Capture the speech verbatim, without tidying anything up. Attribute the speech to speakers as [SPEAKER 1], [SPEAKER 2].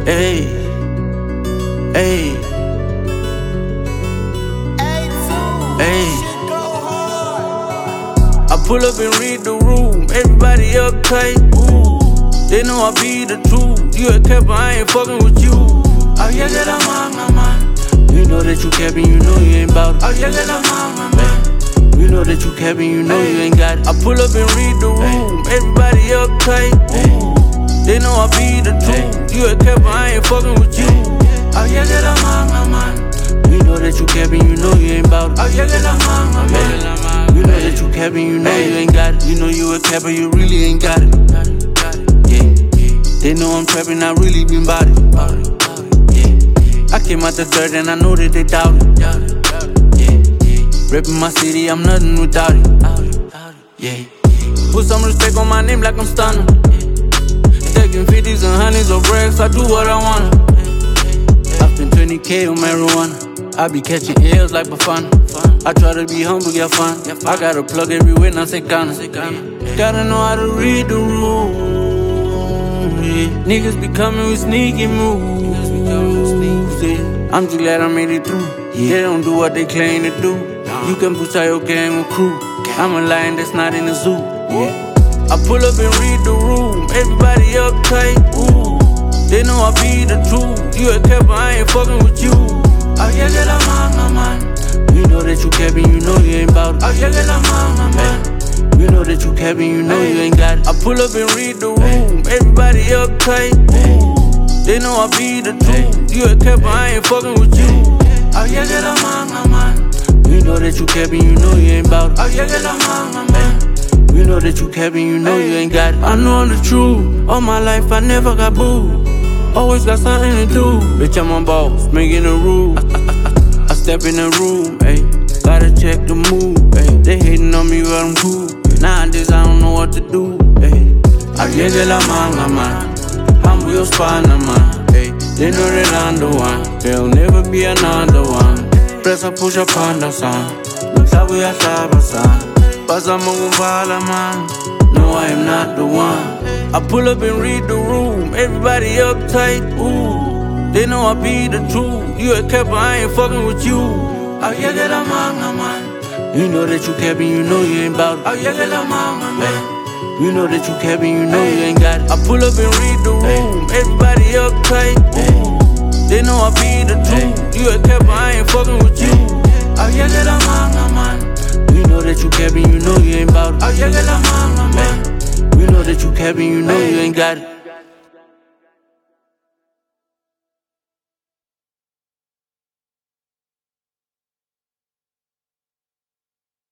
[SPEAKER 1] Hey, hey, hey. I pull up and read the room, everybody uptight. Ooh, they know I be the truth. You a capper, I ain't fucking with you. Oh yeah, get a man, man. You know that you capping, you know you ain't bout it. Oh yeah, get a man, man. You know that you capping, you know you ain't got it. I pull up and read the room, everybody uptight. Ooh, they know I be the truth. You a capper, I ain't fucking with you. Oh yeah, get a man, man. You know that you capping, you know you ain't bout it. Oh yeah, get a man, man. You know that you capping, you know you ain't got it. You know you a capper, you really ain't got it. Yeah, they know I'm trapping, I really been bout it. Yeah, I came out the dirt and I know that they doubt it. Yeah, reppin' my city, I'm nothing without it. Yeah, put some respect on my name like I'm stunning. Stacking fifties and hundreds of racks, I do what I wanna. I spend twenty K on marijuana. I be catching L's like Bafana. I try to be humble, get fun. I gotta plug everywhere, now say Ghana. Gotta know how to read the room. Yeah. Niggas be coming with sneaky moves. Yeah. I'm just glad I made it through. Yeah. They don't do what they claim to do. You can push out your game with crew. I'm a lion that's not in the zoo. Yeah. I pull up and read the room, everybody uptight. Ooh, they know I be the truth. You a capper, I ain't fucking with you. Oh yeah, get a man, man. You know that you capping, you know you ain't bout it. Oh yeah, get a man, man. You know that you capping, you know you ain't got it. I pull up and read the room, everybody uptight. Ooh, they know I be the truth. You a capper, I ain't fucking with you. Oh yeah, get a man, man. You know that you capping, you know you ain't bout it. Oh yeah, get a man, man. You know that you capping, you know you ain't got it. I know I'm the truth. All my life I never got booed. Always got something to do. Bitch, I'm a boss, making a rule. I, I, I, I step in the room, ayy. Gotta check the mood, ayy. They hating on me, but I'm cool. Nowadays I don't know what to do, ayy. I get la manga, man. I'm your spana, man. Ayy. They know that I'm the one. There'll never be another one. Press I push up on the sun. Looks like we are son. Pasamos con bala, man. No, I am not the one. I pull up and read the room, everybody uptight. Ooh, they know I be the truth. You a capper, I ain't fucking with you. Oh yeah, get a man, man. You know that you capping, you know you ain't bout it. Oh yeah, get a man, man. You know that you capping, you know you ain't got it. I pull up and read the room, everybody uptight. Ooh, they know I be the truth. You a capper, I ain't fucking with you. Oh yeah, get a man, man. You know that you capping, you know you ain't bout it. Oh yeah, get a man, man. You know that you capping, you know you ain't got it.